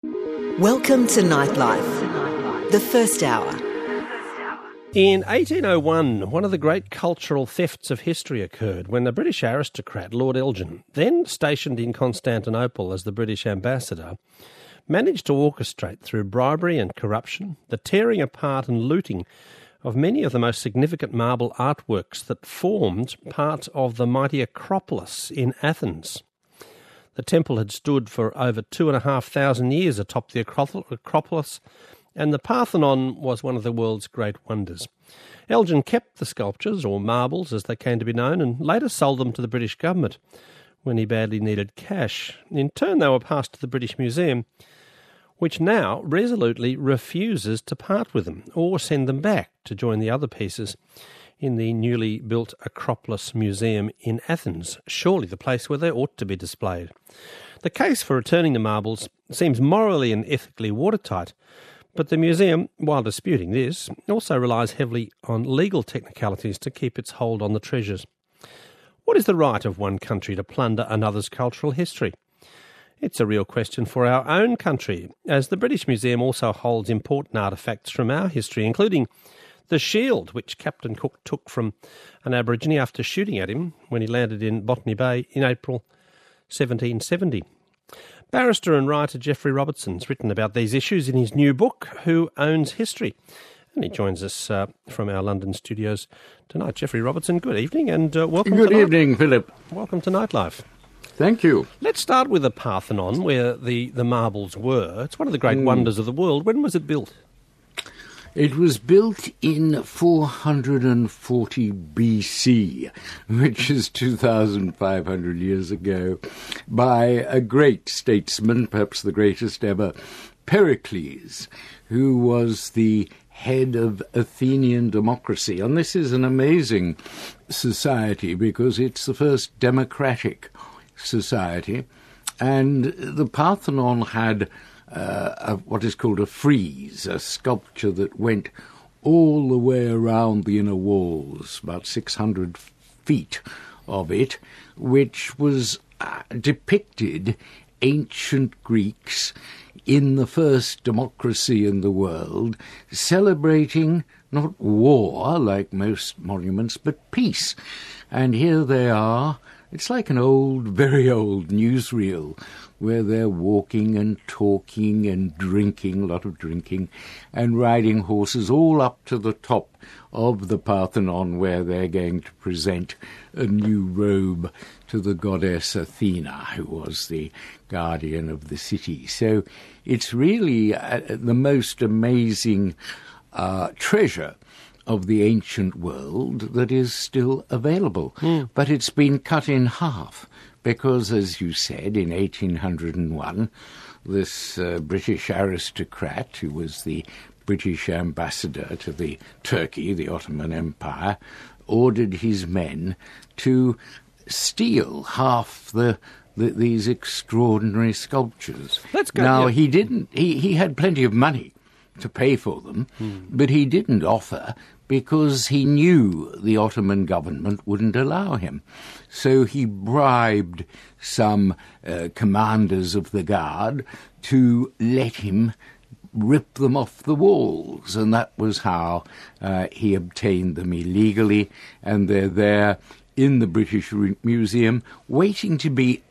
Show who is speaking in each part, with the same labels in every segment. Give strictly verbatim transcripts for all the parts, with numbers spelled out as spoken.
Speaker 1: Welcome to Nightlife, the first hour.
Speaker 2: In eighteen oh one, one of the great cultural thefts of history occurred when the British aristocrat Lord Elgin, then stationed in Constantinople as the British ambassador, managed to orchestrate through bribery and corruption the tearing apart and looting of many of the most significant marble artworks that formed part of the mighty Acropolis in Athens. The temple had stood for over two and a half thousand years atop the Acropolis, and the Parthenon was one of the world's great wonders. Elgin kept the sculptures, or marbles as they came to be known, and later sold them to the British government when he badly needed cash. In turn, they were passed to the British Museum, which now resolutely refuses to part with them or send them back to join the other pieces in the newly built Acropolis Museum in Athens, surely the place where they ought to be displayed. The case for returning the marbles seems morally and ethically watertight, but the museum, while disputing this, also relies heavily on legal technicalities to keep its hold on the treasures. What is the right of one country to plunder another's cultural history? It's a real question for our own country, as the British Museum also holds important artefacts from our history, including the shield which Captain Cook took from an Aborigine after shooting at him when he landed in Botany Bay in April seventeen seventy. Barrister and writer Geoffrey Robertson's written about these issues in his new book, Who Owns History? And he joins us uh, from our London studios tonight. Geoffrey Robertson, good evening and uh, welcome
Speaker 3: Good
Speaker 2: to Good
Speaker 3: evening, Philip.
Speaker 2: Welcome to Nightlife.
Speaker 3: Thank you.
Speaker 2: Let's start with the Parthenon, where the, the marbles were. It's one of the great mm. wonders of the world. When was it built?
Speaker 3: It was built in four hundred forty B C, which is two thousand five hundred years ago, by a great statesman, perhaps the greatest ever, Pericles, who was the head of Athenian democracy. And this is an amazing society because it's the first democratic society. And the Parthenon had Uh, a, what is called a frieze, a sculpture that went all the way around the inner walls, about six hundred feet of it, which was uh, depicted ancient Greeks in the first democracy in the world, celebrating not war, like most monuments, but peace. And here they are. It's like an old, very old newsreel where they're walking and talking and drinking, a lot of drinking, and riding horses all up to the top of the Parthenon where they're going to present a new robe to the goddess Athena, who was the guardian of the city. So it's really uh, the most amazing uh, treasure of the ancient world that is still available. Mm. But it's been cut in half because, as you said, in eighteen oh one, this uh, British aristocrat, who was the British ambassador to the Turkey, the Ottoman Empire, ordered his men to steal half the, the these extraordinary sculptures.
Speaker 2: Let's go.
Speaker 3: Now,
Speaker 2: yeah.
Speaker 3: he didn't. He, he had plenty of money to pay for them, mm. but he didn't offer because he knew the Ottoman government wouldn't allow him. So he bribed some uh, commanders of the guard to let him rip them off the walls, and that was how uh, he obtained them illegally, and they're there in the British Re- Museum waiting to be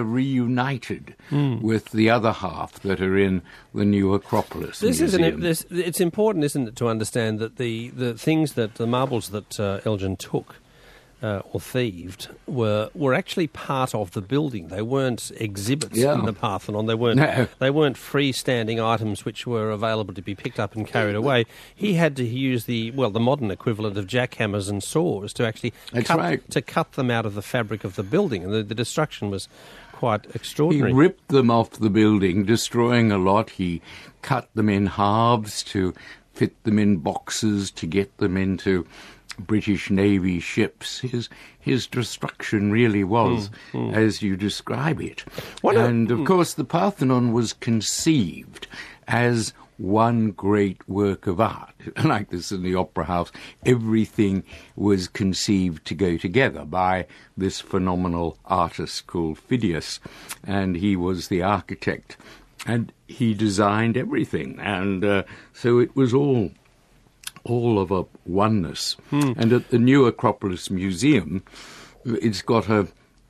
Speaker 3: reunited mm. with the other half that are in the new Acropolis
Speaker 2: this
Speaker 3: Museum.
Speaker 2: Isn't it, this, it's important, isn't it, to understand that the, the things that, the marbles that uh, Elgin took uh, or thieved were were actually part of the building. They weren't exhibits
Speaker 3: yeah.
Speaker 2: in the Parthenon. They weren't
Speaker 3: no.
Speaker 2: they weren't freestanding items which were available to be picked up and carried away. He had to use the well the modern equivalent of jackhammers and saws to actually
Speaker 3: That's
Speaker 2: cut,
Speaker 3: right.
Speaker 2: to cut them out of the fabric of the building, and the, the destruction was quite extraordinary.
Speaker 3: He ripped them off the building, destroying a lot. He cut them in halves to fit them in boxes to get them into British Navy ships. His his destruction really was, mm, mm. as you describe it. What and, a, of mm. course, the Parthenon was conceived as one great work of art. Like this in the Opera House, everything was conceived to go together by this phenomenal artist called Phidias, and he was the architect and he designed everything, and uh, so it was all all of a oneness. Hmm. And at the New Acropolis Museum, it's got a,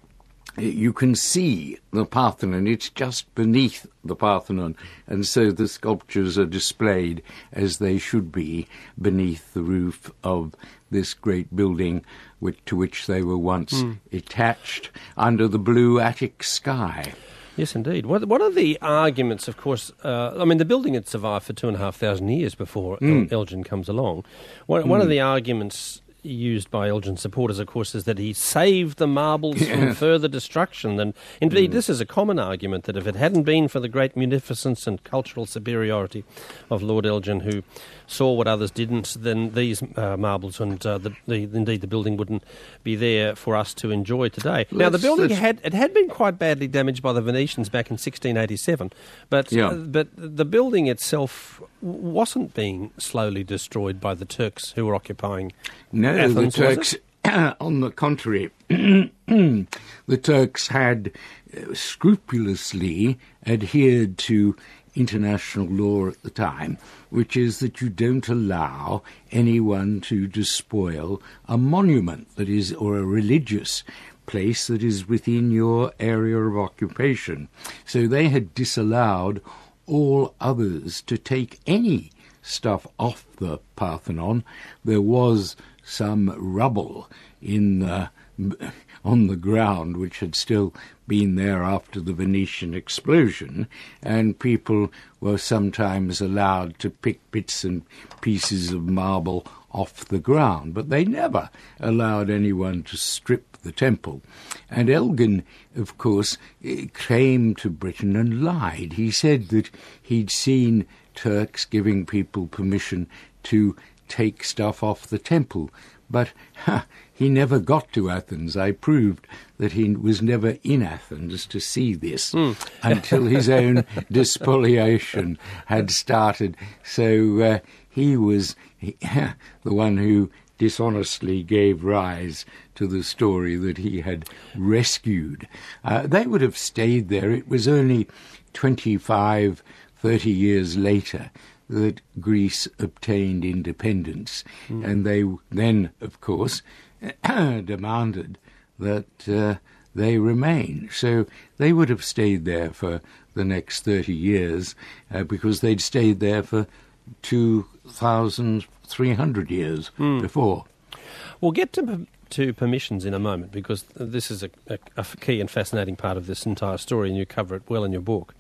Speaker 3: you can see the Parthenon, it's just beneath the Parthenon, and so the sculptures are displayed as they should be beneath the roof of this great building which, to which they were once mm. attached under the blue attic sky.
Speaker 2: Yes, indeed. What, what are the arguments, of course, uh, I mean, the building had survived for two and a half thousand years before mm. El- Elgin comes along. One, mm. one of the arguments used by Elgin's supporters, of course, is that he saved the marbles yes. from further destruction. And indeed, mm. this is a common argument, that if it hadn't been for the great munificence and cultural superiority of Lord Elgin, who saw what others didn't, then these uh, marbles and uh, the, the, indeed the building wouldn't be there for us to enjoy today. Let's, now, the building had it had been quite badly damaged by the Venetians back in sixteen eighty-seven, but yeah. uh, but the building itself wasn't being slowly destroyed by the Turks who were occupying
Speaker 3: No, Athens, the Turks, on the contrary, the Turks had uh, scrupulously adhered to international law at the time, which is that you don't allow anyone to despoil a monument that is, or a religious place that is within your area of occupation. So they had disallowed all others to take any stuff off the Parthenon. There was some rubble in the, on the ground which had still been there after the Venetian explosion, and people were sometimes allowed to pick bits and pieces of marble off the ground, but they never allowed anyone to strip the temple. And Elgin, of course, came to Britain and lied. He said that he'd seen Turks giving people permission to take stuff off the temple, but ha, he never got to Athens. I proved that he was never in Athens to see this mm. until his own despoliation had started. So uh, he was he, the one who dishonestly gave rise to the story that he had rescued. Uh, they would have stayed there. It was only twenty-five, thirty years later that Greece obtained independence, mm. and they then, of course, demanded that uh, they remain. So they would have stayed there for the next thirty years uh, because they'd stayed there for two thousand three hundred years mm. before.
Speaker 2: We'll get to, to permissions in a moment, because this is a, a, a key and fascinating part of this entire story, and you cover it well in your book.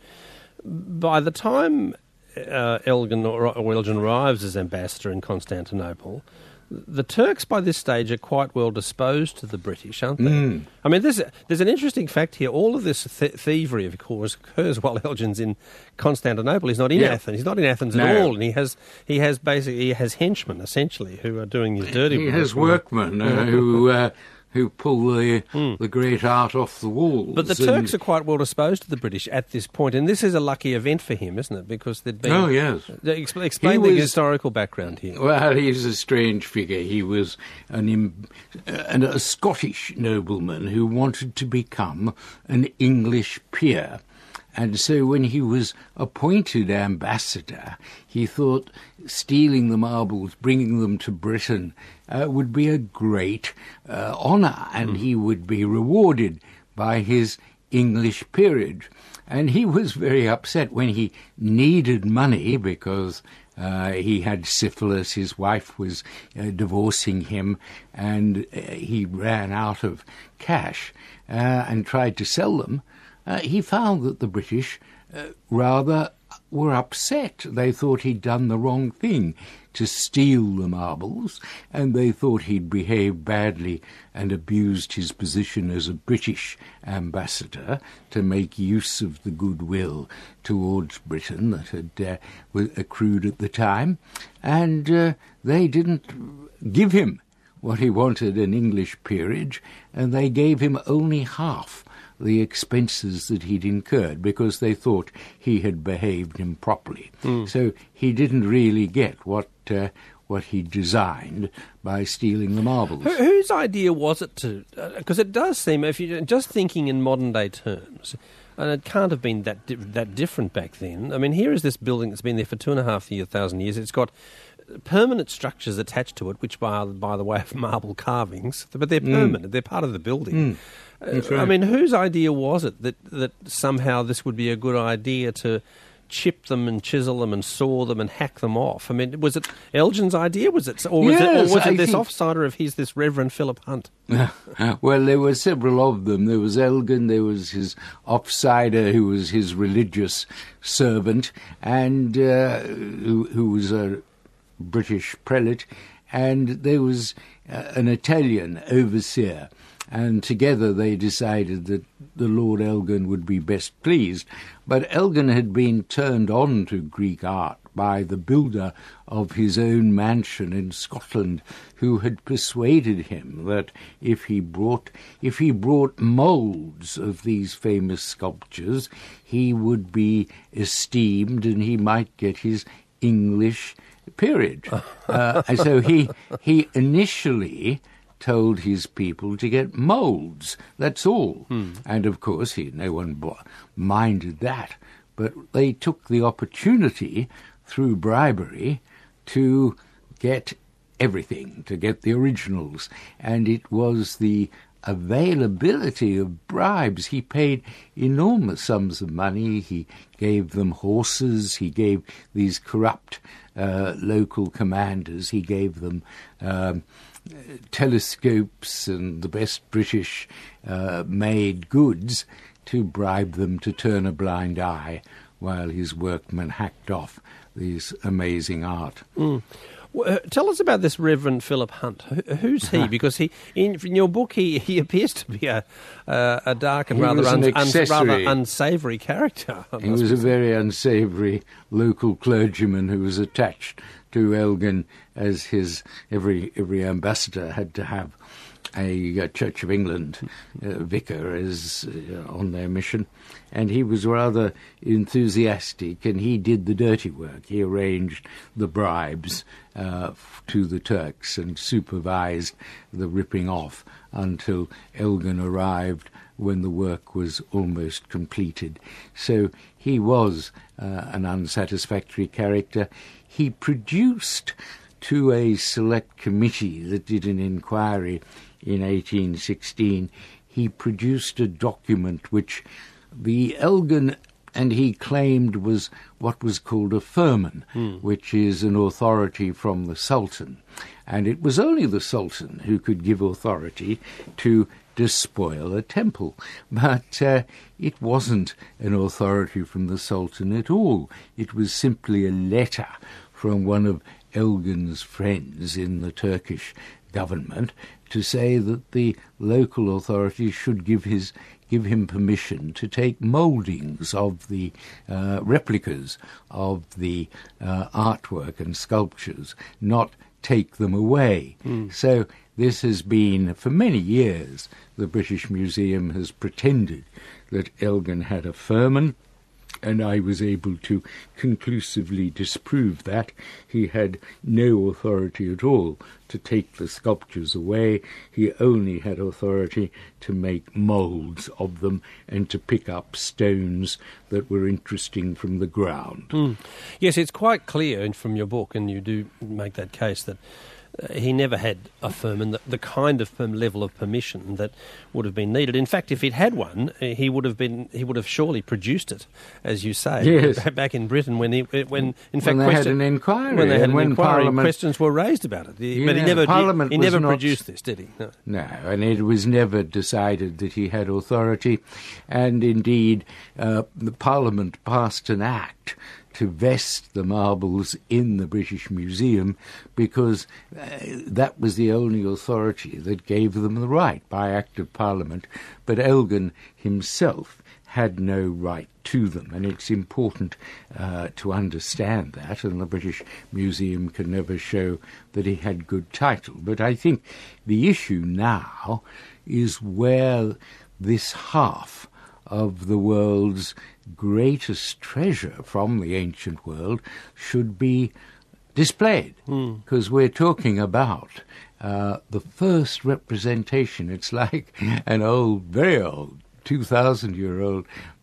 Speaker 2: By the time Uh, Elgin, or Elgin arrives as ambassador in Constantinople, the Turks by this stage are quite well disposed to the British, aren't they? Mm. I mean, there's, there's an interesting fact here. All of this th- thievery, of course, occurs while Elgin's in Constantinople. He's not in yeah. Athens. He's not in Athens no. at all, and he has he has basically he has henchmen essentially who are doing his dirty work.
Speaker 3: He has workmen uh, who. Uh, who pull the mm. the great art off the walls.
Speaker 2: But the Turks are quite well disposed to the British at this point, and this is a lucky event for him, isn't it? Because there'd been...
Speaker 3: Oh, yes.
Speaker 2: Explain, explain the was, historical background here.
Speaker 3: Well, he's a strange figure. He was an, an, a Scottish nobleman who wanted to become an English peer. And so when he was appointed ambassador, he thought stealing the marbles, bringing them to Britain, uh, would be a great uh, honour, and mm. he would be rewarded by his English peerage. And he was very upset when he needed money because uh, he had syphilis, his wife was uh, divorcing him, and uh, he ran out of cash uh, and tried to sell them. Uh, he found that the British uh, rather were upset. They thought he'd done the wrong thing to steal the marbles, and they thought he'd behaved badly and abused his position as a British ambassador to make use of the goodwill towards Britain that had uh, accrued at the time, and uh, they didn't give him what he wanted, an English peerage, and they gave him only half the expenses that he'd incurred because they thought he had behaved improperly. Mm. So he didn't really get what uh, what he designed by stealing the marbles.
Speaker 2: Wh- whose idea was it to... Because uh, it does seem, if you're just thinking in modern-day terms, And it can't have been that di- that different back then. I mean, here is this building that's been there for two and a half year, thousand years. It's got permanent structures attached to it, which, by, by the way, of marble carvings, but they're permanent. Mm. They're part of the building. Mm. Uh, right. I mean, whose idea was it that, that somehow this would be a good idea to chip them and chisel them and saw them and hack them off? I mean, was it Elgin's idea? Was it, or was
Speaker 3: yes,
Speaker 2: it, or was it
Speaker 3: I
Speaker 2: this
Speaker 3: think...
Speaker 2: offsider of his, this Reverend Philip Hunt?
Speaker 3: Well, there were several of them. There was Elgin, there was his offsider, who was his religious servant, and uh, who, who was a British prelate, and there was uh, an Italian overseer. And together they decided that the Lord Elgin would be best pleased. But Elgin had been turned on to Greek art by the builder of his own mansion in Scotland, who had persuaded him that if he brought if he brought moulds of these famous sculptures, he would be esteemed and he might get his English peerage. uh, and so he he initially told his people to get moulds, that's all. Hmm. And of course, he, no one b- minded that. But they took the opportunity, through bribery, to get everything, to get the originals. And it was the availability of bribes. He paid enormous sums of money. He gave them horses. He gave these corrupt uh, local commanders, he gave them um, telescopes and the best British uh, made goods to bribe them to turn a blind eye while his workmen hacked off these amazing art.
Speaker 2: Mm. Well, uh, tell us about this Reverend Philip Hunt. Who, who's he? Because he, in, in your book, he, he appears to be a uh, a dark and
Speaker 3: he
Speaker 2: rather
Speaker 3: an
Speaker 2: un, un, rather unsavoury character.
Speaker 3: He was a very unsavoury local clergyman who was attached to Elgin, as his every every ambassador had to have a, a Church of England uh, vicar as uh, on their mission. And he was rather enthusiastic, and he did the dirty work. He arranged the bribes uh, to the Turks and supervised the ripping off until Elgin arrived when the work was almost completed. So he was uh, an unsatisfactory character. He produced to a select committee that did an inquiry in eighteen sixteen, he produced a document which the Elgin and he claimed was what was called a firman, mm. which is an authority from the Sultan. And it was only the Sultan who could give authority to despoil a temple. But uh, it wasn't an authority from the Sultan at all. It was simply a letter from one of Elgin's friends in the Turkish government to say that the local authorities should give his give him permission to take mouldings of the uh, replicas of the uh, artwork and sculptures, not take them away. Mm. So this has been, for many years, the British Museum has pretended that Elgin had a firman, and I was able to conclusively disprove that. He had no authority at all to take the sculptures away. He only had authority to make moulds of them and to pick up stones that were interesting from the ground.
Speaker 2: Mm. Yes, it's quite clear from your book, and you do make that case, that Uh, he never had a firman, the, the kind of um, level of permission that would have been needed. In fact, if he'd had one, uh, he would have been he would have surely produced it, as you say,
Speaker 3: yes.
Speaker 2: back in Britain when he when in
Speaker 3: when
Speaker 2: fact
Speaker 3: they
Speaker 2: question,
Speaker 3: had an inquiry,
Speaker 2: when they had
Speaker 3: and
Speaker 2: an
Speaker 3: when
Speaker 2: inquiry,
Speaker 3: Parliament,
Speaker 2: questions were raised about it. He,
Speaker 3: yeah,
Speaker 2: but he never
Speaker 3: Parliament
Speaker 2: he, he never
Speaker 3: not,
Speaker 2: produced this, did he? No.
Speaker 3: no, and it was never decided that he had authority, and indeed, uh, the Parliament passed an act to vest the marbles in the British Museum because uh, that was the only authority that gave them the right by Act of Parliament. But Elgin himself had no right to them, and it's important uh, to understand that, and the British Museum can never show that he had good title. But I think the issue now is where this half of the world's greatest treasure from the ancient world should be displayed, because mm. we're talking about uh, the first representation. It's like an old, very old, two thousand year old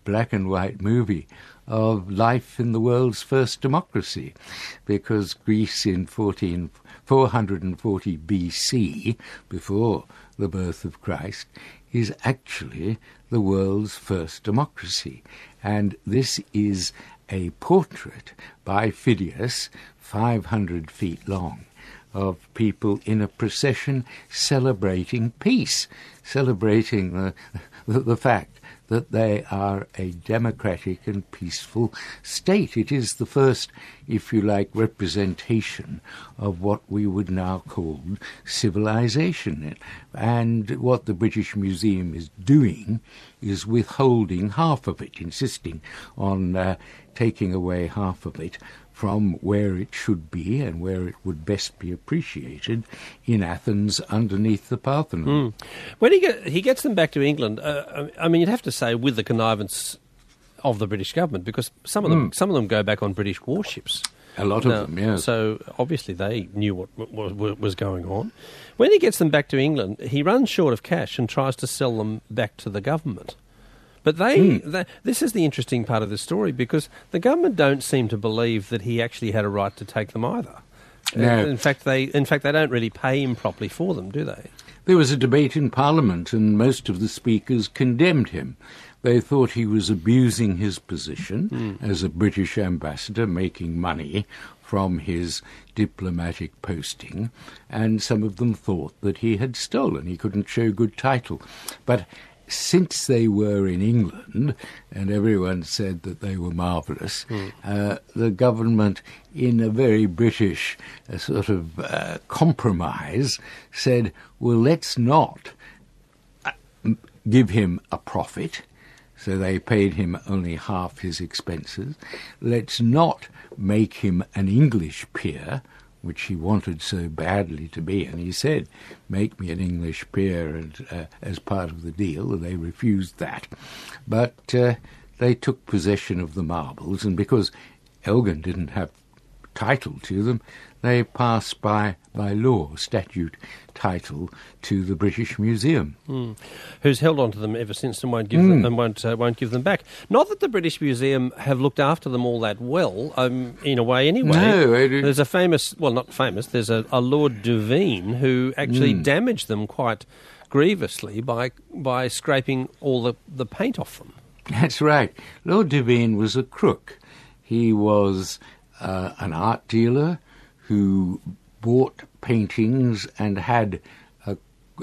Speaker 3: black and white movie of life in the world's first democracy, because Greece in fourteen, four hundred forty B C, before the birth of Christ, is actually the world's first democracy. And this is a portrait by Phidias, five hundred feet long, of people in a procession celebrating peace, celebrating the, the, the fact that they are a democratic and peaceful state. It is the first, if you like, representation of what we would now call civilization. And what the British Museum is doing is withholding half of it, insisting on uh, taking away half of it from where it should be and where it would best be appreciated in Athens underneath the Parthenon.
Speaker 2: Mm. When he, get, he gets them back to England, uh, I mean, you'd have to say with the connivance of the British government, because some of them, mm. some of them go back on British warships.
Speaker 3: A lot
Speaker 2: now,
Speaker 3: of them, yes.
Speaker 2: So obviously they knew what, what was going on. When he gets them back to England, he runs short of cash and tries to sell them back to the government. But they, mm. they, this is the interesting part of the story, because the government don't seem to believe that he actually had a right to take them either.
Speaker 3: No.
Speaker 2: In fact, they, in fact, they don't really pay him properly for them, do they?
Speaker 3: There was a debate in Parliament, and most of the speakers condemned him. They thought he was abusing his position mm. as a British ambassador, making money from his diplomatic posting, and some of them thought that he had stolen. He couldn't show good title. But since they were in England, and everyone said that they were marvellous, mm. uh, the government, in a very British uh, sort of uh, compromise, said, well, let's not uh, give him a profit. So they paid him only half his expenses. Let's not make him an English peer, which he wanted so badly to be, and he said, make me an English peer and, uh, as part of the deal, and they refused that. But uh, they took possession of the marbles, and because Elgin didn't have title to them, they passed by, by law, statute title to the British Museum.
Speaker 2: Mm. Who's held on to them ever since and won't give mm. them and won't uh, won't give them back. Not that the British Museum have looked after them all that well, um, in a way anyway.
Speaker 3: No, it,
Speaker 2: there's a famous, well, not famous. There's a, a Lord Devine who actually mm. damaged them quite grievously by by scraping all the, the paint off them.
Speaker 3: That's right. Lord Devine was a crook. He was uh, an art dealer who bought paintings and had a,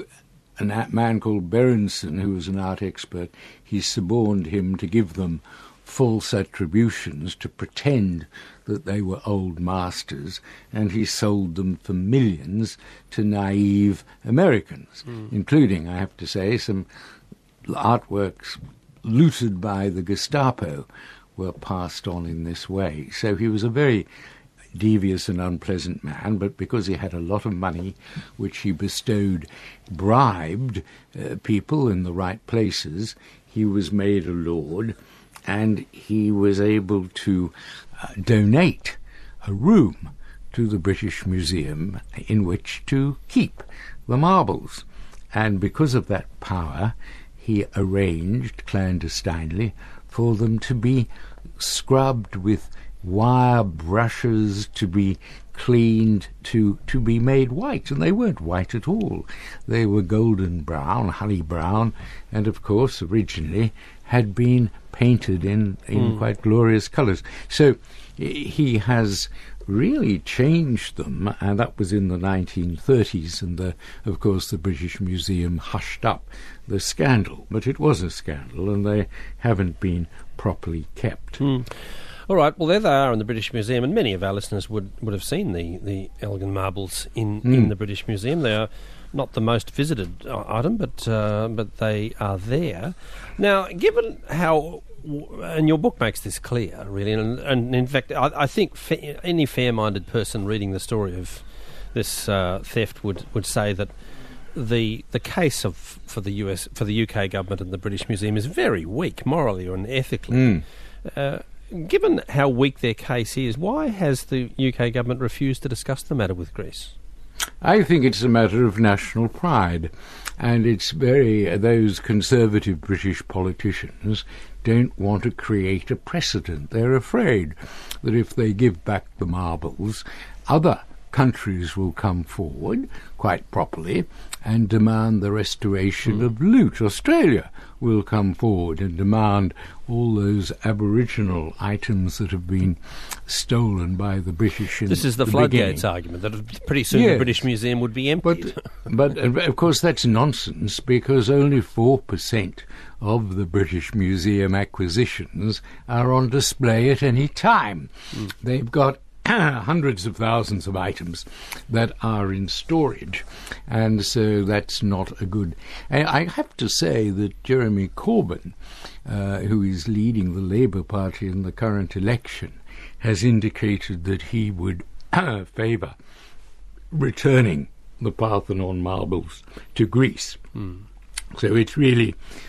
Speaker 3: a man called Berenson, who was an art expert. He suborned him to give them false attributions to pretend that they were old masters, and he sold them for millions to naive Americans, mm. including, I have to say, some artworks looted by the Gestapo were passed on in this way. So he was a very devious and unpleasant man, but because he had a lot of money, which he bestowed, bribed uh, people in the right places, he was made a lord, and he was able to uh, donate a room to the British Museum in which to keep the marbles. And because of that power, he arranged clandestinely for them to be scrubbed with wire brushes, to be cleaned, to, to be made white. And they weren't white at all. They were golden brown, honey brown, and of course originally had been painted in, in mm. quite glorious colours. So he has really changed them, and that was in the nineteen thirties, and the, of course the British Museum hushed up the scandal. But it was a scandal, and they haven't been properly kept.
Speaker 2: Mm. All right, well, there they are in the British Museum, and many of our listeners would, would have seen the, the Elgin marbles in, mm. in the British Museum. They are not the most visited item, but uh, but they are there. Now, given how, and your book makes this clear, really, and, and in fact, I, I think fa- any fair-minded person reading the story of this uh, theft would, would say that the the case of for the U S for the U K government and the British Museum is very weak morally and ethically.
Speaker 3: Mm.
Speaker 2: Uh, Given how weak their case is, why has the U K government refused to discuss the matter with Greece?
Speaker 3: I think it's a matter of national pride, and it's very, those conservative British politicians don't want to create a precedent. They're afraid that if they give back the marbles, other countries will come forward, quite properly, and demand the restoration mm. of loot. Australia will come forward and demand all those Aboriginal items that have been stolen by the British in the
Speaker 2: This is the,
Speaker 3: the
Speaker 2: floodgates
Speaker 3: beginning.
Speaker 2: argument, that pretty soon
Speaker 3: yes.
Speaker 2: the British Museum would be emptied.
Speaker 3: But, but, of course, that's nonsense, because only four percent of the British Museum acquisitions are on display at any time. Mm. They've got hundreds of thousands of items that are in storage, and so that's not a good... I have to say that Jeremy Corbyn, uh, who is leading the Labour Party in the current election, has indicated that he would favour returning the Parthenon marbles to Greece. Mm. So it's really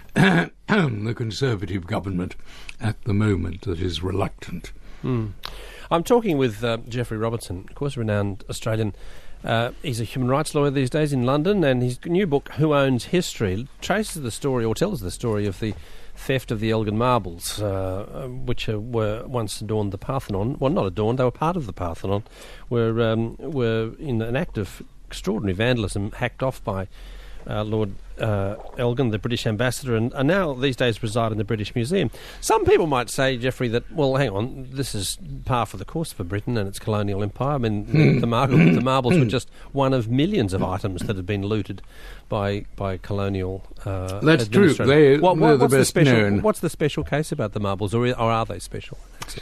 Speaker 3: the Conservative government at the moment that is reluctant.
Speaker 2: Mm. I'm talking with uh, Geoffrey Robertson, of course, a renowned Australian. Uh, he's a human rights lawyer these days in London, and his new book, Who Owns History, traces the story, or tells the story, of the theft of the Elgin marbles, uh, which uh, were once adorned the Parthenon. Well, not adorned, they were part of the Parthenon, were, um, were in an act of extraordinary vandalism, hacked off by Uh, Lord uh, Elgin, the British ambassador, and, and now these days reside in the British Museum. Some people might say, Geoffrey, that, well, hang on, this is par for the course for Britain and its colonial empire. I mean, the, the, mar- the marbles were just one of millions of items that had been looted by by colonial uh,
Speaker 3: That's true. They,
Speaker 2: what, what,
Speaker 3: they're
Speaker 2: what's
Speaker 3: the best
Speaker 2: the special,
Speaker 3: known.
Speaker 2: What's the special case about the marbles, or, or are they special?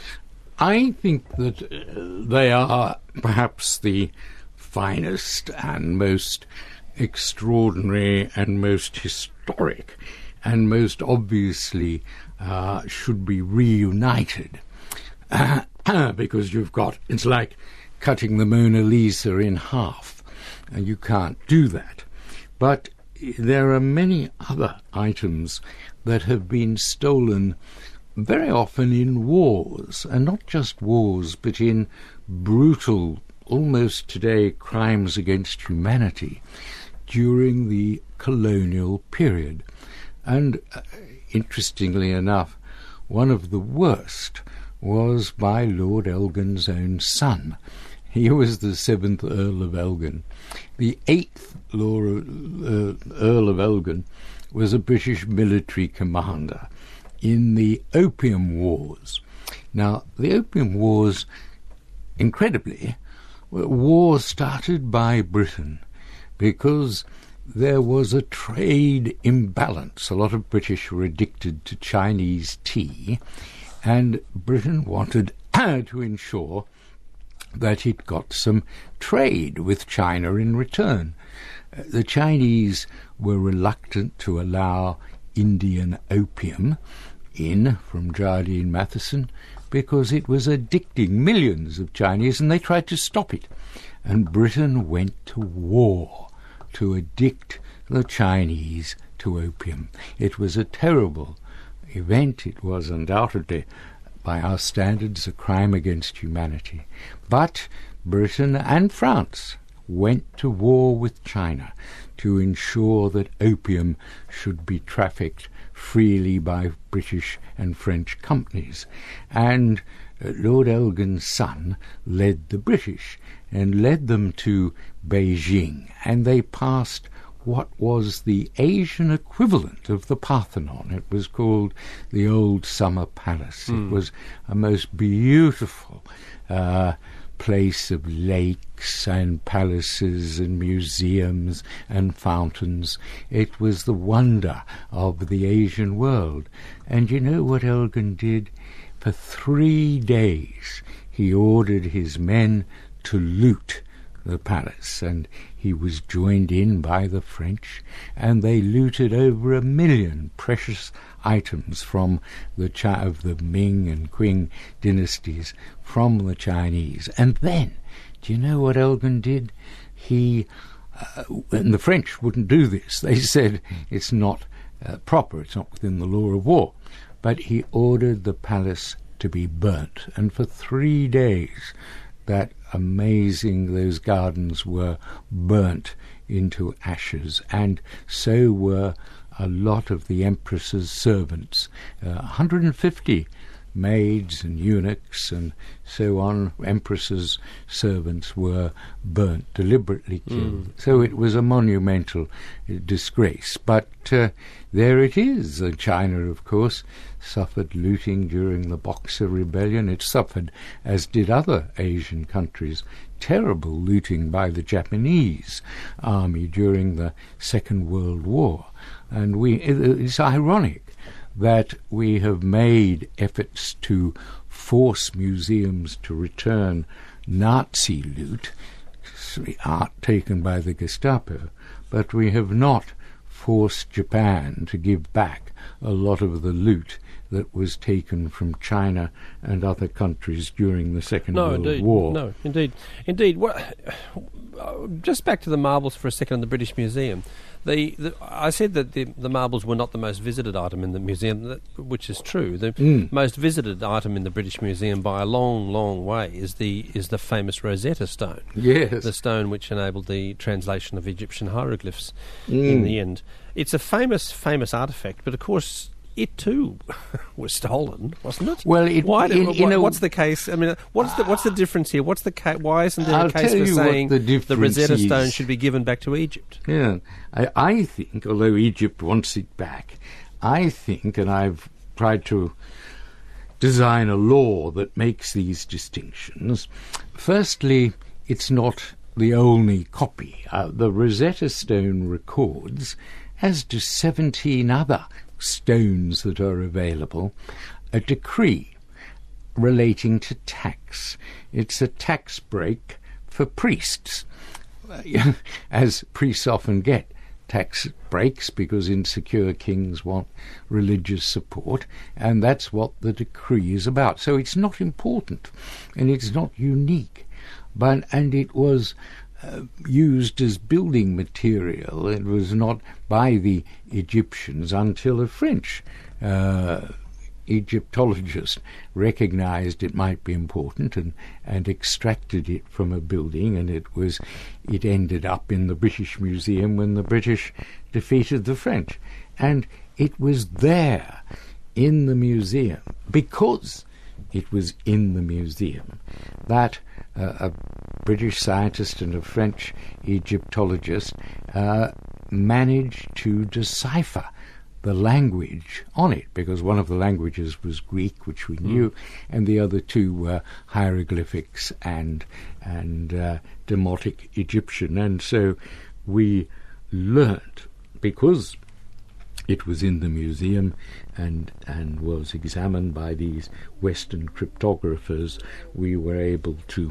Speaker 3: I think that uh, they are perhaps the finest and most extraordinary and most historic, and most obviously uh, should be reunited, uh, because you've got, it's like cutting the Mona Lisa in half, and you can't do that. But there are many other items that have been stolen very often in wars, and not just wars, but in brutal, almost today, crimes against humanity during the colonial period. And uh, interestingly enough, one of the worst was by Lord Elgin's own son. He was the seventh Earl of Elgin. The eighth Lord, uh, Earl of Elgin was a British military commander in the Opium Wars. Now, the Opium Wars, incredibly, were wars started by Britain because there was a trade imbalance. A lot of British were addicted to Chinese tea, and Britain wanted to ensure that it got some trade with China in return. Uh, the Chinese were reluctant to allow Indian opium in from Jardine Matheson because it was addicting millions of Chinese, and they tried to stop it. And Britain went to war to addict the Chinese to opium. It was a terrible event. It was undoubtedly, by our standards, a crime against humanity. But Britain and France went to war with China to ensure that opium should be trafficked freely by British and French companies. And uh, Lord Elgin's son led the British and led them to Beijing, and they passed what was the Asian equivalent of the Parthenon. It was called the Old Summer Palace. Mm. It was a most beautiful uh, place of lakes and palaces and museums and fountains. It was the wonder of the Asian world. And you know what Elgin did? For three days he ordered his men to loot the palace, and he was joined in by the French, and they looted over a million precious items from the Chi- of the Ming and Qing dynasties from the Chinese. And then, do you know what Elgin did? He, uh, and the French wouldn't do this. They said it's not uh, proper, it's not within the law of war. But he ordered the palace to be burnt, and for three days that amazing. Those gardens were burnt into ashes, and so were a lot of the Empress's servants. Uh, one hundred fifty maids and eunuchs and so on, Empress's servants, were burnt, deliberately killed. Mm. So it was a monumental uh, disgrace. But uh, there it is. Uh, China, of course, suffered looting during the Boxer Rebellion. It suffered, as did other Asian countries, terrible looting by the Japanese army during the Second World War. And we, it's ironic that we have made efforts to force museums to return Nazi loot, art taken by the Gestapo, but we have not forced Japan to give back a lot of the loot that was taken from China and other countries during the Second
Speaker 2: no,
Speaker 3: World
Speaker 2: indeed.
Speaker 3: War.
Speaker 2: No, indeed. Indeed. Well, just back to the marbles for a second in the British Museum. The, the I said that the, the marbles were not the most visited item in the museum, that, which is true. The mm. most visited item in the British Museum by a long, long way is the is the famous Rosetta Stone.
Speaker 3: Yes.
Speaker 2: The stone which enabled the translation of Egyptian hieroglyphs
Speaker 3: mm.
Speaker 2: in the end. It's a famous, famous artefact, but of course it too was stolen, wasn't it?
Speaker 3: Well, it,
Speaker 2: why did,
Speaker 3: in,
Speaker 2: what,
Speaker 3: in a,
Speaker 2: what's the case? I mean, what's the what's the difference here? What's the ca- why isn't there
Speaker 3: I'll
Speaker 2: a case
Speaker 3: tell
Speaker 2: for
Speaker 3: you
Speaker 2: saying
Speaker 3: what the,
Speaker 2: the Rosetta
Speaker 3: is.
Speaker 2: Stone should be given back to Egypt?
Speaker 3: Yeah, I, I think, although Egypt wants it back, I think, and I've tried to design a law that makes these distinctions. Firstly, it's not the only copy. Uh, the Rosetta Stone records, as do seventeen other stones that are available, a decree relating to tax. It's a tax break for priests, as priests often get tax breaks because insecure kings want religious support, and that's what the decree is about. So it's not important, and it's not unique, but and it was Uh, used as building material. It was not by the Egyptians until a French uh, Egyptologist recognized it might be important and, and extracted it from a building, and it was it ended up in the British Museum when the British defeated the French. And it was there in the museum, because it was in the museum, that uh, a British scientist and a French Egyptologist uh, managed to decipher the language on it, because one of the languages was Greek, which we knew, mm. and the other two were hieroglyphics and and uh, Demotic Egyptian. And so we learnt, because it was in the museum and and was examined by these Western cryptographers, we were able to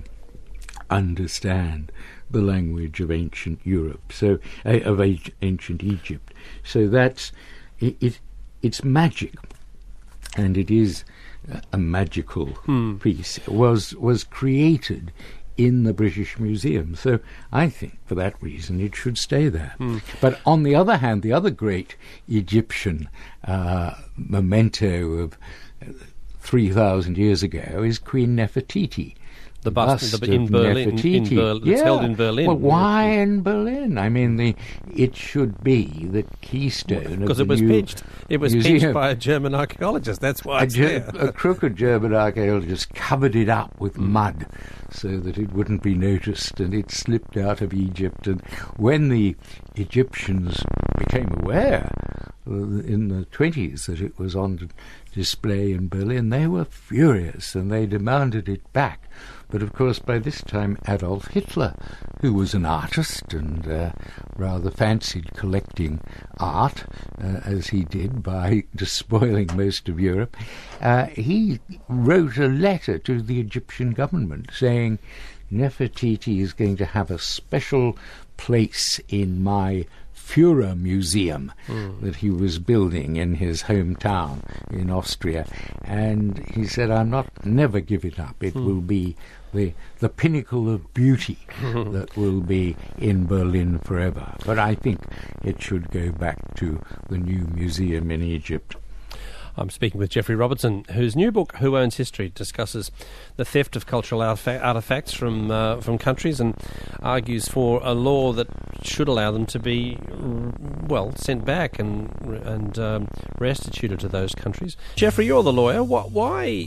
Speaker 3: understand the language of ancient Europe, so uh, of a- ancient Egypt. So that's it, it. It's magic, and it is uh, a magical
Speaker 2: hmm.
Speaker 3: piece. It was was created in the British Museum. So I think for that reason it should stay there.
Speaker 2: Mm.
Speaker 3: But on the other hand, the other great Egyptian uh, memento of uh, three thousand years ago is Queen Nefertiti.
Speaker 2: The bust,
Speaker 3: bust
Speaker 2: the, in,
Speaker 3: of
Speaker 2: Berlin,
Speaker 3: Nefertiti.
Speaker 2: in Berlin. It's
Speaker 3: yeah.
Speaker 2: held in Berlin.
Speaker 3: Well, why in Berlin? I mean, the it should be the keystone
Speaker 2: because
Speaker 3: of the
Speaker 2: it was
Speaker 3: new
Speaker 2: pinched. It was
Speaker 3: museum.
Speaker 2: pinched by a German archaeologist. That's why
Speaker 3: a,
Speaker 2: it's
Speaker 3: ger-
Speaker 2: there.
Speaker 3: a crooked German archaeologist covered it up with mud so that it wouldn't be noticed, and it slipped out of Egypt. And when the Egyptians became aware uh, in the twenties that it was on display in Berlin, they were furious and they demanded it back. But of course, by this time, Adolf Hitler, who was an artist and uh, rather fancied collecting art, uh, as he did by despoiling most of Europe, uh, he wrote a letter to the Egyptian government saying, Nefertiti is going to have a special place in my Führer Museum mm. that he was building in his hometown in Austria. And he said, I'm not, never give it up. It mm. will be the the pinnacle of beauty that will be in Berlin forever. But I think it should go back to the new museum in Egypt.
Speaker 2: I'm speaking with Geoffrey Robertson, whose new book, Who Owns History, discusses the theft of cultural artefacts from uh, from countries and argues for a law that should allow them to be, well, sent back and and um, restituted to those countries. Geoffrey, you're the lawyer. Why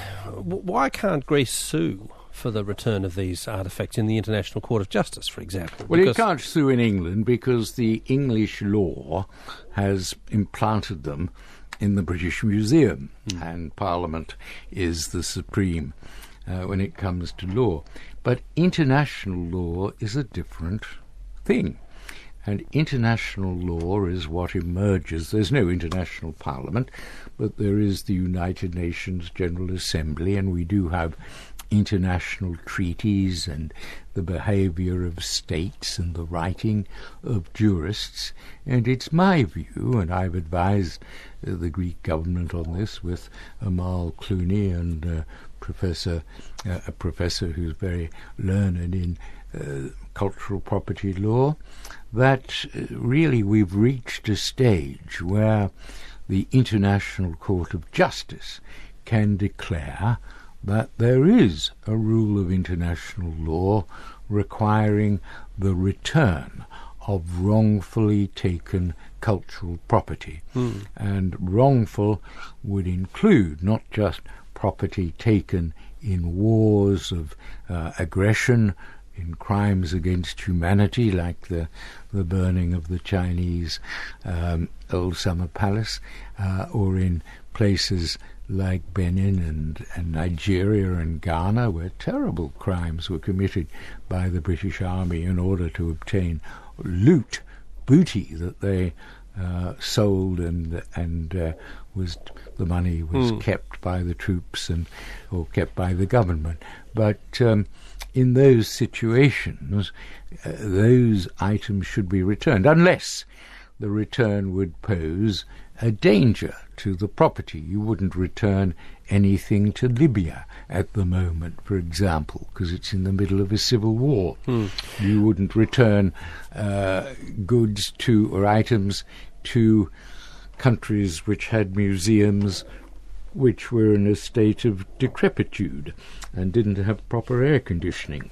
Speaker 2: why can't Greece sue for the return of these artefacts in the International Court of Justice, for example?
Speaker 3: Well, it can't sue in England because the English law has implanted them in the British Museum, mm. and Parliament is the supreme uh, when it comes to law. But international law is a different thing. And international law is what emerges. There's no international parliament, but there is the United Nations General Assembly, and we do have international treaties and the behaviour of states and the writing of jurists. And it's my view, and I've advised uh, the Greek government on this with Amal Clooney and uh, Professor, uh, a professor who's very learned in uh, cultural property law, that uh, really we've reached a stage where the International Court of Justice can declare that there is a rule of international law requiring the return of wrongfully taken cultural property. Mm. And wrongful would include not just property taken in wars of uh, aggression, in crimes against humanity, like the the burning of the Chinese um, Old Summer Palace, uh, or in places like Benin and, and Nigeria and Ghana, where terrible crimes were committed by the British Army in order to obtain loot, booty that they uh, sold, and and uh, was the money was mm. kept by the troops and or kept by the government. But um, in those situations, uh, those items should be returned, unless the return would pose a danger to the property. You wouldn't return anything to Libya at the moment, for example, because it's in the middle of a civil war. Hmm. You wouldn't return uh, goods to or items to countries which had museums which were in a state of decrepitude and didn't have proper air conditioning,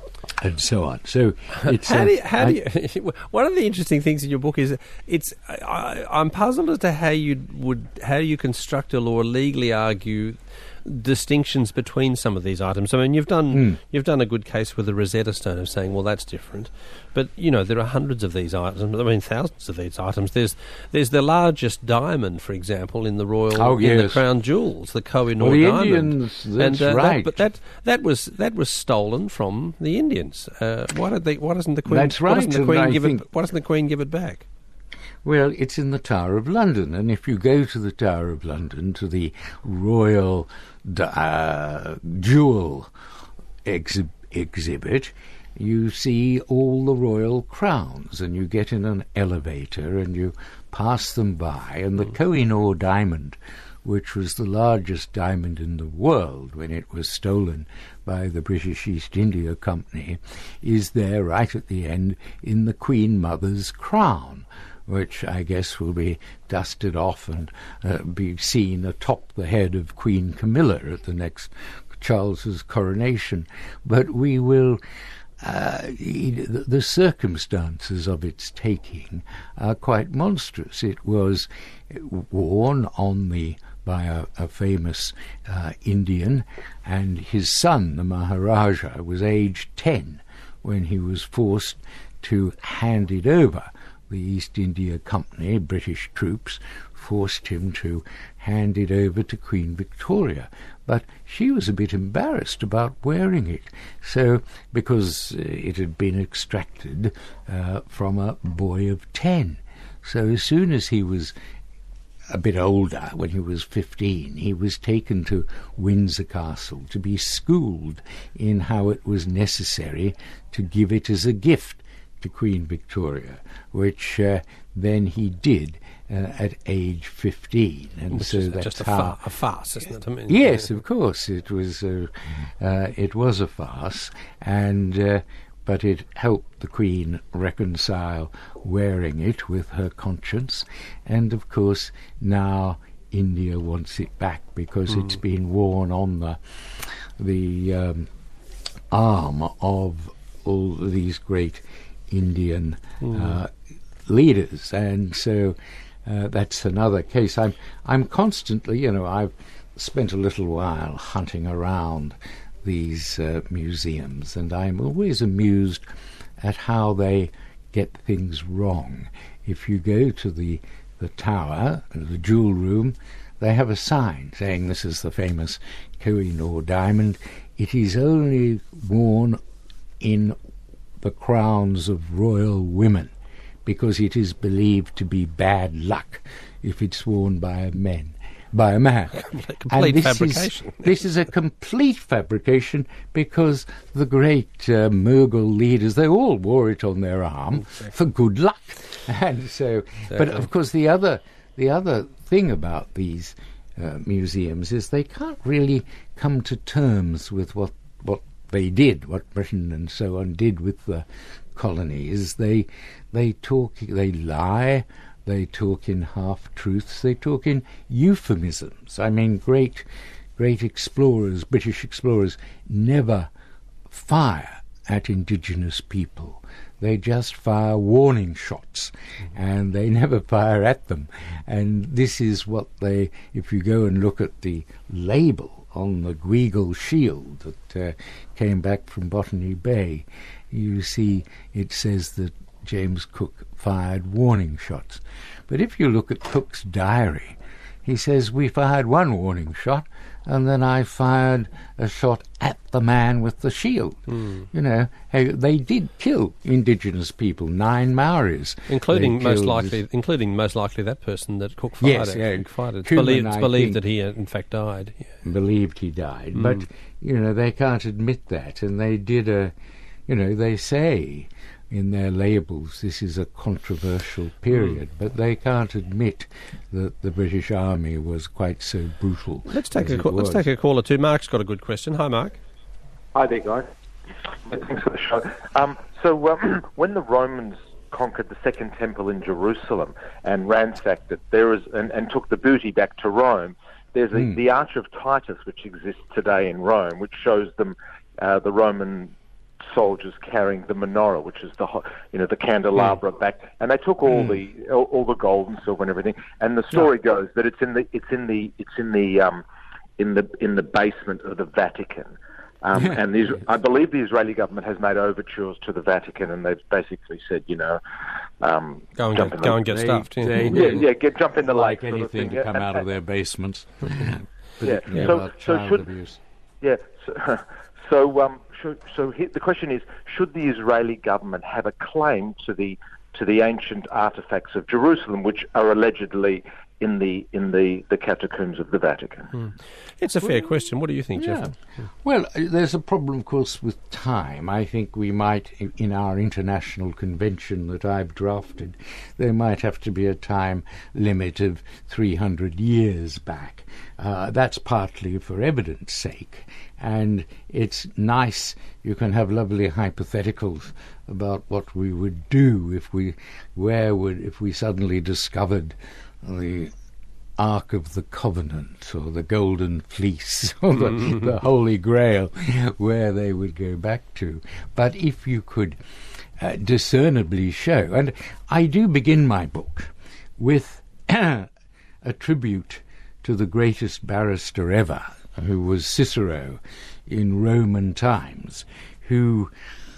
Speaker 3: and so on. So it's
Speaker 2: how
Speaker 3: uh,
Speaker 2: do you, how
Speaker 3: I,
Speaker 2: do you, one of the interesting things in your book is it's I, I'm puzzled as to how you would how you construct a law, legally argue distinctions between some of these items. I mean, you've done mm. you've done a good case with the Rosetta Stone of saying, well, that's different. But you know, there are hundreds of these items. I mean, thousands of these items. There's there's the largest diamond, for example, in the royal
Speaker 3: oh,
Speaker 2: in
Speaker 3: yes.
Speaker 2: the crown jewels, the Koh-i-Noor
Speaker 3: well, the
Speaker 2: diamond.
Speaker 3: Indians, that's
Speaker 2: and, uh,
Speaker 3: right.
Speaker 2: That, but that that was that was stolen from the Indians. Uh, why did they? Why doesn't the Queen?
Speaker 3: That's right.
Speaker 2: Why doesn't the Queen
Speaker 3: and
Speaker 2: give
Speaker 3: I
Speaker 2: it?
Speaker 3: think
Speaker 2: Why doesn't the Queen give it back?
Speaker 3: Well, it's in the Tower of London, and if you go to the Tower of London, to the Royal uh, Jewel exhi- exhibit, you see all the royal crowns, and you get in an elevator and you pass them by, and the Koh-i-Noor diamond, which was the largest diamond in the world when it was stolen by the British East India Company, is there right at the end in the Queen Mother's crown, which I guess will be dusted off and uh, be seen atop the head of Queen Camilla at the next Charles's coronation. But we will, uh, the, the circumstances of its taking are quite monstrous. It was worn on the by a, a famous uh, Indian, and his son, the Maharaja, was aged ten when he was forced to hand it over. The East India Company, British troops, forced him to hand it over to Queen Victoria. But she was a bit embarrassed about wearing it, so because it had been extracted uh, from a boy of ten. So as soon as he was a bit older, when he was fifteen, he was taken to Windsor Castle to be schooled in how it was necessary to give it as a gift to Queen Victoria, which uh, then he did uh, at age fifteen, and
Speaker 2: which
Speaker 3: so
Speaker 2: is
Speaker 3: that's
Speaker 2: just a,
Speaker 3: how
Speaker 2: far, a farce, isn't it? I mean,
Speaker 3: yes, of course, it was. Uh, uh, it was a farce, and uh, but it helped the Queen reconcile wearing it with her conscience, and of course now India wants it back because
Speaker 2: Mm.
Speaker 3: it's been worn on the the um, arm of all these great Indian
Speaker 2: Mm.
Speaker 3: uh, leaders, and so uh, that's another case. I'm I'm constantly, you know, I've spent a little while hunting around these uh, museums, and I'm always amused at how they get things wrong. If you go to the the tower, the jewel room, they have a sign saying this is the famous Kohinoor diamond. It is only worn in the crowns of royal women, because it is believed to be bad luck if it's worn by a man. By a man.
Speaker 2: Complete
Speaker 3: And this
Speaker 2: fabrication.
Speaker 3: Is, this is a complete fabrication, because the great uh, Mughal leaders, they all wore it on their arm
Speaker 2: Exactly.
Speaker 3: for good luck. And so, but
Speaker 2: Exactly.
Speaker 3: of course, the other the other thing about these uh, museums is they can't really come to terms with what what they did, what Britain and so on did with the colonies. They they talk, they lie. They talk in half-truths. They talk in euphemisms. I mean, great, great explorers, British explorers, never fire at indigenous people. They just fire warning shots, and they never fire at them. And this is what they, if you go and look at the label on the Guigal shield that uh, came back from Botany Bay, you see it says that James Cook fired warning shots. But if you look at Cook's diary, he says, we fired one warning shot, and then I fired a shot at the man with the shield.
Speaker 2: Mm.
Speaker 3: You know, hey, they did kill indigenous people, nine Maoris.
Speaker 2: Including
Speaker 3: They
Speaker 2: most
Speaker 3: killed
Speaker 2: likely,
Speaker 3: this-
Speaker 2: including most likely that person that Cook fired
Speaker 3: Yes,
Speaker 2: at.
Speaker 3: yeah.
Speaker 2: Cook fired at. It's
Speaker 3: Cumin,
Speaker 2: believed, it's
Speaker 3: I
Speaker 2: believed
Speaker 3: think.
Speaker 2: that he, uh, in fact, died. Yeah.
Speaker 3: believed he died.
Speaker 2: Mm.
Speaker 3: But, you know, they can't admit that. And they did a, you know, they say in their labels this is a controversial period,
Speaker 2: Mm.
Speaker 3: but they can't admit that the British Army was quite so brutal.
Speaker 2: Let's take
Speaker 3: as
Speaker 2: a
Speaker 3: it
Speaker 2: call, let's
Speaker 3: was.
Speaker 2: take a call or two. Mark's got a good question. Hi, Mark.
Speaker 4: Hi there, guys. Thanks for the show. Um, so, um, when the Romans conquered the Second Temple in Jerusalem and ransacked it, there is and, and took the booty back to Rome, there's a,
Speaker 3: Mm.
Speaker 4: the Arch of Titus, which exists today in Rome, which shows them uh, the Roman soldiers carrying the menorah, which is the ho- you know the candelabra back, and they took all the all, all the gold and silver and everything. And the story goes that it's in the it's in the it's in the um, in the in the basement of the Vatican. Um, and the, Is- I believe the Israeli government has made overtures to the Vatican, and they've basically said, you know, um,
Speaker 2: Go and
Speaker 4: jump
Speaker 2: get,
Speaker 4: in
Speaker 2: go
Speaker 4: the,
Speaker 2: and get
Speaker 3: They-
Speaker 2: stuffed. Yeah.
Speaker 3: they-
Speaker 4: yeah, yeah, get jump in the
Speaker 3: like
Speaker 4: lake, sort of
Speaker 3: anything
Speaker 4: thing,
Speaker 3: to
Speaker 4: yeah.
Speaker 3: come
Speaker 4: And-
Speaker 3: out of their basements.
Speaker 4: Yeah.
Speaker 3: Particularly
Speaker 4: So-
Speaker 3: about
Speaker 4: so
Speaker 3: child
Speaker 4: should-
Speaker 3: abuse.
Speaker 4: Yeah. So, so, um, should, so he, the question is: should the Israeli government have a claim to the to the ancient artifacts of Jerusalem, which are allegedly in the in the, the catacombs of the Vatican?
Speaker 2: It's a fair question. What do you think,
Speaker 3: Yeah.
Speaker 2: Jeff?
Speaker 3: Well, uh, there's a problem, of course, with time. I think we might, i- in our international convention that I've drafted, there might have to be a time limit of three hundred years back. Uh, that's partly for evidence sake, and it's nice. You can have lovely hypotheticals about what we would do if we, where would, if we suddenly discovered the Ark of the Covenant or the Golden Fleece or the, the Holy Grail, where they would go back to. But if you could uh, discernibly show, and I do begin my book with a tribute to the greatest barrister ever, who was Cicero in Roman times, who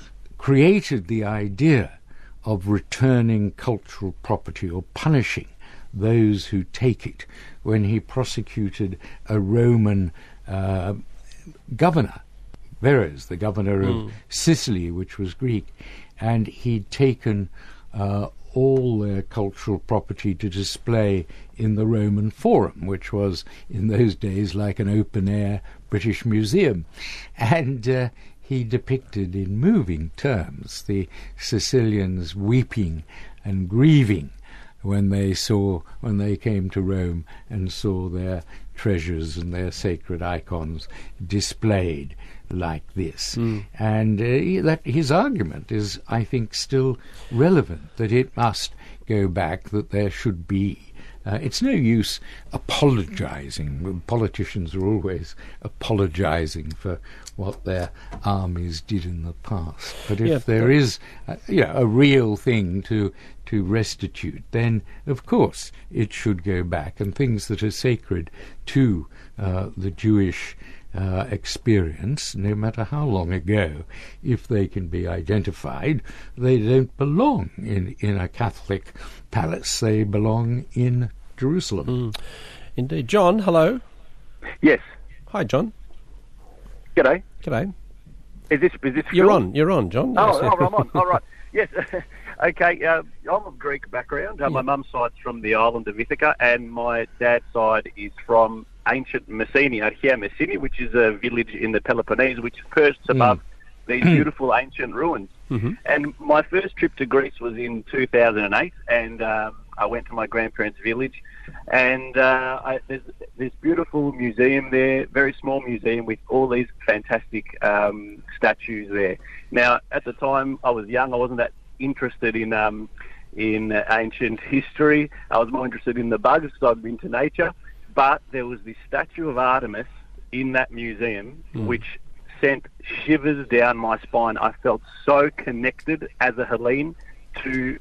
Speaker 3: created the idea of returning cultural property or punishing those who take it, when he prosecuted a Roman uh, governor, Verres, the governor of Sicily, which was Greek, and he'd taken uh, all their cultural property to display in the Roman Forum, which was in those days like an open-air British museum. And uh, he depicted in moving terms the Sicilians weeping and grieving when they saw, when they came to Rome and saw their treasures and their sacred icons displayed like this.
Speaker 2: Mm.
Speaker 3: And uh, he- that his argument is, I think, still relevant, that it must go back, that there should be Uh, it's no use apologising. Politicians are always apologising for what their armies did in the past. But if
Speaker 2: Yeah,
Speaker 3: there
Speaker 2: but-
Speaker 3: is uh, you know, a real thing to to restitute, then of course it should go back. And things that are sacred to uh, the Jewish uh, experience, no matter how long ago, if they can be identified, they don't belong in, in a Catholic palace. They belong in Jerusalem.
Speaker 2: Mm. Indeed. John, hello.
Speaker 5: Yes.
Speaker 2: Hi, John.
Speaker 5: G'day.
Speaker 2: G'day.
Speaker 5: Is this is this
Speaker 2: You're
Speaker 5: Phil?
Speaker 2: on. You're on, John.
Speaker 5: Oh,
Speaker 2: Yes.
Speaker 5: oh, I'm on. All right. Yes. Okay. Uh, I'm of Greek background. Uh, My mum's side's from the island of Ithaca, and my dad's side is from ancient Messenia, here Messenia, which is a village in the Peloponnese, which is perched above these beautiful ancient ruins.
Speaker 2: Mhm.
Speaker 5: And my first trip to Greece was in two thousand eight, and um, I went to my grandparents' village, and uh, I, there's this beautiful museum there, very small museum with all these fantastic um, statues there. Now, at the time, I was young. I wasn't that interested in um, in uh, ancient history. I was more interested in the bugs because I'd been to nature. But there was this statue of Artemis in that museum,
Speaker 2: Mm.
Speaker 5: which sent shivers down my spine. I felt so connected as a Hellene to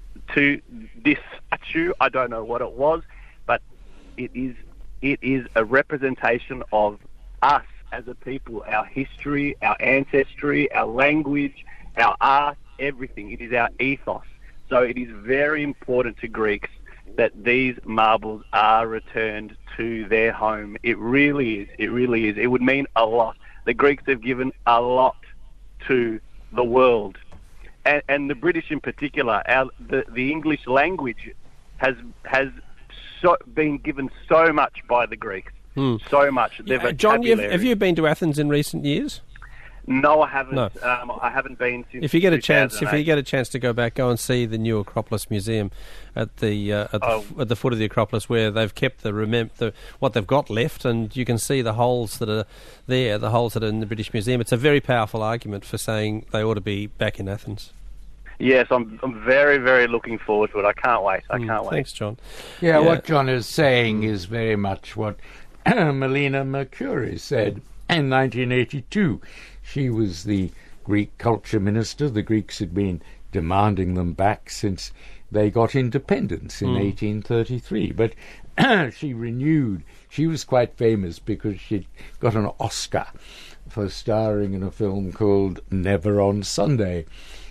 Speaker 5: to this statue. I don't know what it was, but it is it is a representation of us as a people, our history, our ancestry, our language, our art, everything. It is our ethos. So it is very important to Greeks that these marbles are returned to their home. It really is. It really is. It would mean a lot. The Greeks have given a lot to the world. And, and the British in particular, our, the, the English language has has so, been given so much by the Greeks.
Speaker 2: Hmm.
Speaker 5: So much. Their
Speaker 2: Uh, John, you've,
Speaker 5: vocabulary.
Speaker 2: have you been to Athens in recent years?
Speaker 5: No, I haven't.
Speaker 2: No.
Speaker 5: Um, I haven't been since.
Speaker 2: If you get a chance, if you
Speaker 5: two thousand eight.
Speaker 2: get a chance to go back, go and see the new Acropolis Museum at the uh, at, the,
Speaker 5: Oh.
Speaker 2: f- at the foot of the Acropolis, where they've kept the, remem- the what they've got left, and you can see the holes that are there, the holes that are in the British Museum. It's a very powerful argument for saying they ought to be back in Athens.
Speaker 5: Yes, I'm. I'm very, very looking forward to it. I can't wait. I
Speaker 2: Mm,
Speaker 5: can't wait.
Speaker 2: Thanks, John.
Speaker 3: Yeah,
Speaker 2: Yeah.
Speaker 3: what John is saying is very much what Melina Mercouri said in nineteen eighty-two. She was the Greek culture minister. The Greeks had been demanding them back since they got independence in
Speaker 2: Mm.
Speaker 3: eighteen thirty-three. But she renewed. She was quite famous because she'd got an Oscar for starring in a film called Never on Sunday.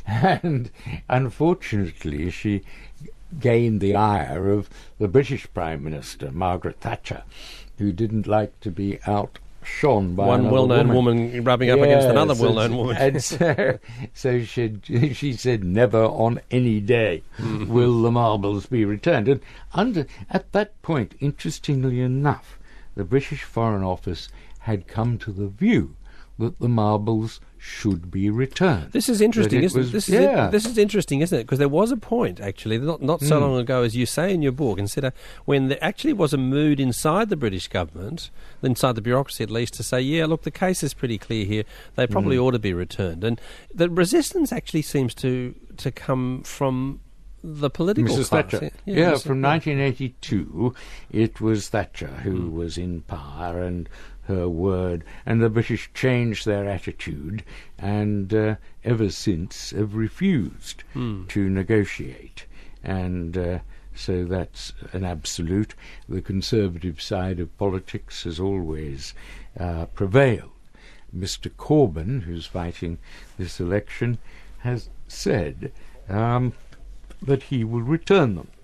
Speaker 3: And unfortunately, she gained the ire of the British Prime Minister, Margaret Thatcher, who didn't like to be outshone by
Speaker 2: One
Speaker 3: another
Speaker 2: well-known
Speaker 3: woman.
Speaker 2: woman rubbing up against another
Speaker 3: Yes,
Speaker 2: well-known
Speaker 3: and-
Speaker 2: woman.
Speaker 3: And so, so she, she said, never on any day
Speaker 2: Mm-hmm.
Speaker 3: will the marbles be returned. And under at that point, interestingly enough, the British Foreign Office had come to the view that the marbles should be returned.
Speaker 2: This is interesting,
Speaker 3: That it
Speaker 2: isn't
Speaker 3: was-
Speaker 2: it? This is
Speaker 3: yeah.
Speaker 2: this is interesting, isn't it? Because there was a point, actually, not not so
Speaker 3: Mm.
Speaker 2: long ago, as you say in your book, consider when there actually was a mood inside the British government, inside the bureaucracy at least, to say, yeah, look, the case is pretty clear here. They probably
Speaker 3: Mm.
Speaker 2: ought to be returned, and the resistance actually seems to to come from the political
Speaker 3: Missus
Speaker 2: class.
Speaker 3: Thatcher.
Speaker 2: Yeah,
Speaker 3: Yeah,
Speaker 2: Missus
Speaker 3: from
Speaker 2: yeah.
Speaker 3: nineteen eighty-two, it was Thatcher who
Speaker 2: Mm.
Speaker 3: was in power, and her word, and the British changed their attitude, and uh, ever since have refused
Speaker 2: Mm.
Speaker 3: to negotiate. And uh, so that's an absolute. The conservative side of politics has always uh, prevailed. Mister Corbyn, who's fighting this election, has said um, that he will return them,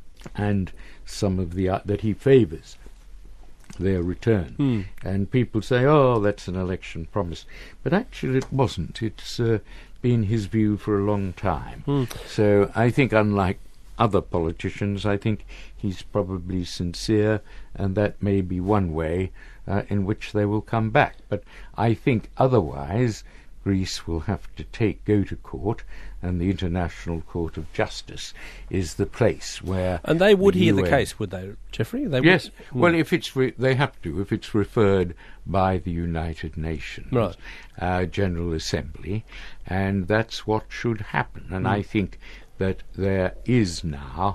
Speaker 3: and some of the uh, that he favours their return.
Speaker 2: Mm.
Speaker 3: And people say, oh, that's an election promise. But actually it wasn't. It's uh, been his view for a long time.
Speaker 2: Mm.
Speaker 3: So I think, unlike other politicians, I think he's probably sincere, and that may be one way uh, in which they will come back. But I think otherwise Greece will have to take go to court, and the International Court of Justice is the place where...
Speaker 2: And they would
Speaker 3: the
Speaker 2: hear the
Speaker 3: U N
Speaker 2: case, would they, Jeffrey? They
Speaker 3: Yes.
Speaker 2: Would,
Speaker 3: Well, if it's re- they have to if it's referred by the United Nations
Speaker 2: Right.
Speaker 3: uh, General Assembly, and that's what should happen. And
Speaker 2: Mm.
Speaker 3: I think that there is now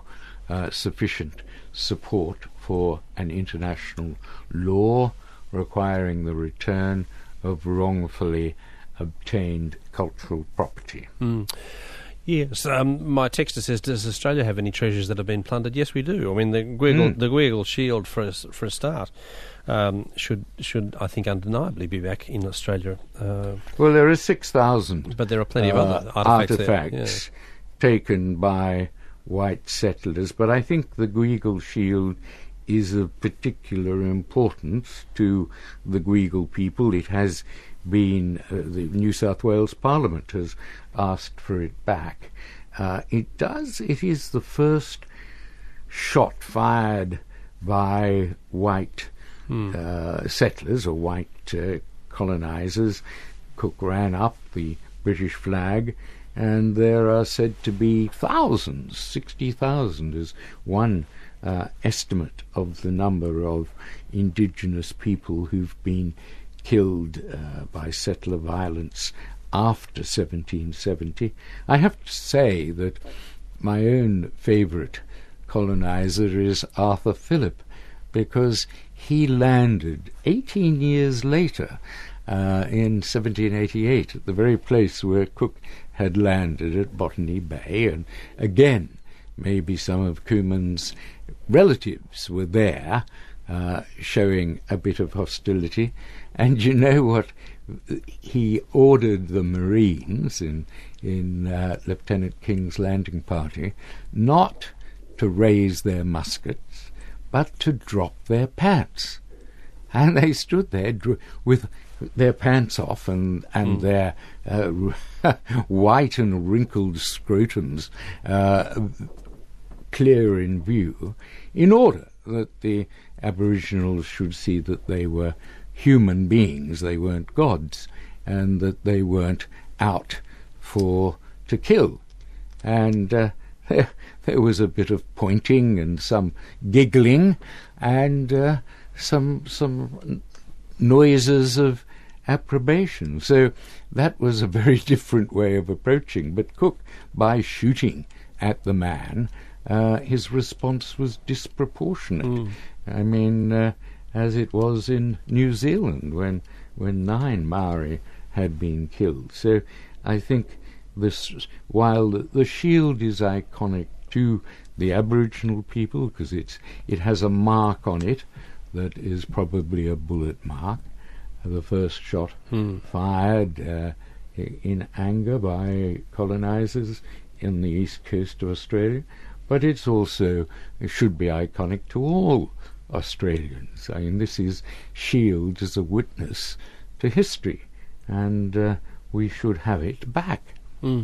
Speaker 3: uh, sufficient support for an international law requiring the return of wrongfully obtained cultural property.
Speaker 2: Mm. Yes, um, my texter says, does Australia have any treasures that have been plundered? Yes, we do. I mean, the Gwiggle, mm. the Gwiggle Shield, for a, for a start, um, should, should I think, undeniably be back in Australia. Uh,
Speaker 3: well, there are six thousand...
Speaker 2: But there are plenty
Speaker 3: uh,
Speaker 2: of other artefacts,
Speaker 3: artefacts
Speaker 2: yeah.
Speaker 3: taken by white settlers. But I think the Gwiggle Shield is of particular importance to the Gwiggle people. It has been, uh, the New South Wales Parliament has asked for it back. Uh, it does, it is the first shot fired by white mm. uh, settlers or white uh, colonisers. Cook ran up the British flag, and there are said to be thousands, sixty thousand is one uh, estimate of the number of indigenous people who've been killed uh, by settler violence after seventeen seventy. I have to say that my own favourite coloniser is Arthur Phillip, because he landed eighteen years later uh, in seventeen eighty-eight at the very place where Cook had landed at Botany Bay, and again maybe some of Cuman's relatives were there, uh, showing a bit of hostility. And you know what? He ordered the Marines in in uh, Lieutenant King's landing party not to raise their muskets, but to drop their pants. And they stood there dr- with their pants off and, and mm. their uh, white and wrinkled scrotums uh, clear in view, in order that the Aboriginals should see that they were human beings, they weren't gods, and that they weren't out for to kill. And uh, there, there was a bit of pointing and some giggling and uh, some some noises of approbation. So that was a very different way of approaching. But Cook, by shooting at the man, uh, his response was disproportionate. Mm. I mean, uh, as it was in New Zealand when when nine Maori had been killed. So I think this, while the, the shield is iconic to the Aboriginal people, because it's it has a mark on it that is probably a bullet mark, the first shot hmm. fired uh, in anger by colonisers in the east coast of Australia, but it's also, it should be iconic to all Australians. I mean, this is shield as a witness to history, and uh, we should have it back.
Speaker 2: Mm.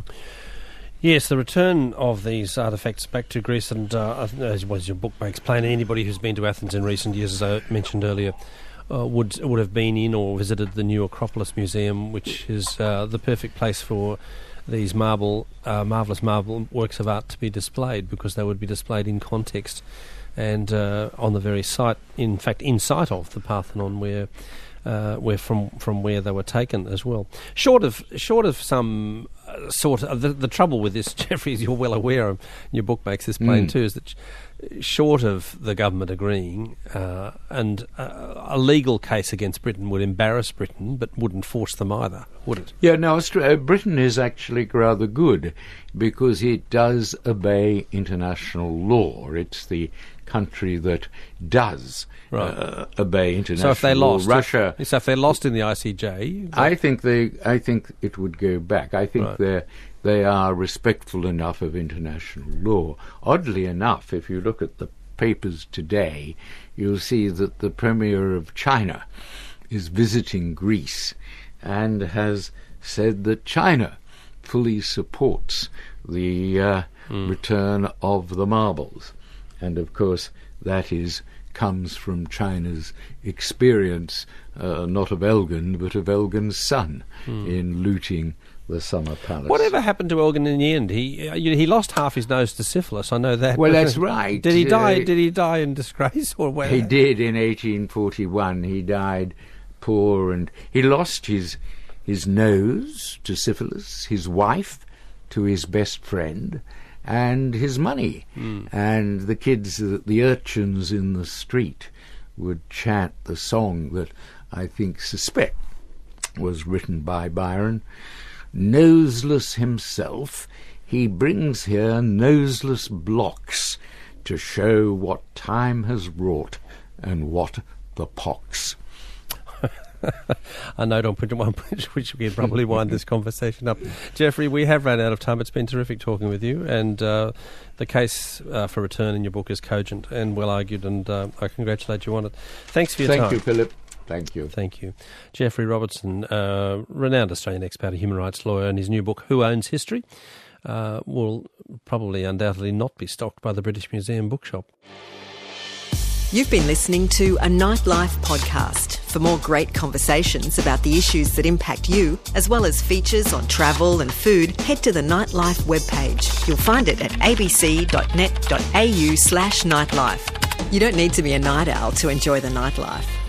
Speaker 2: Yes, the return of these artefacts back to Greece, and uh, as was your book makes plain, anybody who's been to Athens in recent years, as I mentioned earlier, uh, would would have been in or visited the new Acropolis Museum, which is uh, the perfect place for these marble, uh, marvellous marble works of art to be displayed, because they would be displayed in context and uh, on the very site, in fact, in sight of the Parthenon, where uh, where from from where they were taken as well. Short of short of some uh, sort of the, the trouble with this, Jeffrey, as you're well aware of, your book makes this plain mm. too, is that sh- short of the government agreeing, uh, and uh, a legal case against Britain would embarrass Britain, but wouldn't force them either, would it?
Speaker 3: Yeah, no, Australia, Britain is actually rather good, because it does obey international law. It's the country that does right. uh, obey international
Speaker 2: law. So if they
Speaker 3: law.
Speaker 2: lost,
Speaker 3: Russia.
Speaker 2: If, so if they lost in the I C J,
Speaker 3: I think they. I think it would go back. I think right. they they are respectful enough of international law. Oddly enough, if you look at the papers today, you'll see that the Premier of China is visiting Greece and has said that China fully supports the uh, mm. return of the marbles. And of course, that is comes from China's experience, uh, not of Elgin, but of Elgin's son, mm. in looting the summer palace.
Speaker 2: Whatever happened to Elgin in the end? He uh, he lost half his nose to syphilis. I know that.
Speaker 3: Well, that's right.
Speaker 2: Did he die? Uh, did he die in disgrace, or where?
Speaker 3: He did in eighteen forty-one. He died poor, and he lost his his nose to syphilis, his wife to his best friend, and his money. Mm. And the kids, the urchins in the street, would chant the song that I think suspect was written by Byron. Noseless himself, he brings here noseless blocks to show what time has wrought and what the pox.
Speaker 2: A note on one which, which we can probably wind this conversation up. Geoffrey, we have run out of time. It's been terrific talking with you, and uh, the case uh, for return in your book is cogent and well argued, and uh, I congratulate you on it. Thanks for your
Speaker 3: Thank
Speaker 2: time.
Speaker 3: Thank you, Philip. Thank you.
Speaker 2: Thank you. Geoffrey Robertson, uh, renowned Australian expat, a human rights lawyer, and his new book, Who Owns History, uh, will probably undoubtedly not be stocked by the British Museum bookshop.
Speaker 1: You've been listening to a Nightlife podcast. For more great conversations about the issues that impact you, as well as features on travel and food, head to the Nightlife webpage. You'll find it at abc.net.au slash nightlife. You don't need to be a night owl to enjoy the nightlife.